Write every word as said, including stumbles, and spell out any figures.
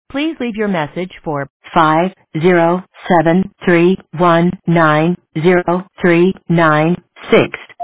Please leave your message for five zero seven three one nine zero three nine six.